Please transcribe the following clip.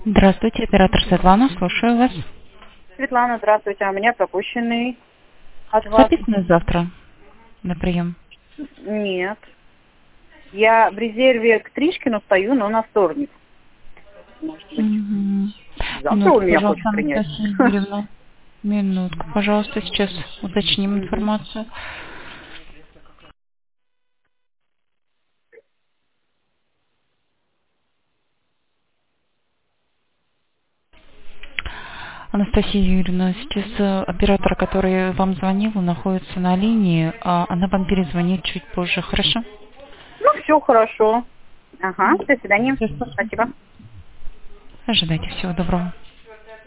Здравствуйте, оператор Светлана, слушаю вас. Светлана, здравствуйте. А у меня пропущенный от вас. Записано завтра на прием. Нет. Я в резерве к Тришкину стою, но на вторник. Может быть. Завтра Минутку, он меня пожалуйста, хочет принять. Анастасия Юрьевна. Минутку, пожалуйста, сейчас уточним Мгм. информацию. Анастасия Юрьевна, сейчас оператор, который вам звонил, находится на линии, она вам перезвонит чуть позже, хорошо? Ну, все хорошо. Ага, до свидания. Всё, спасибо. Спасибо. Ожидайте, всего доброго.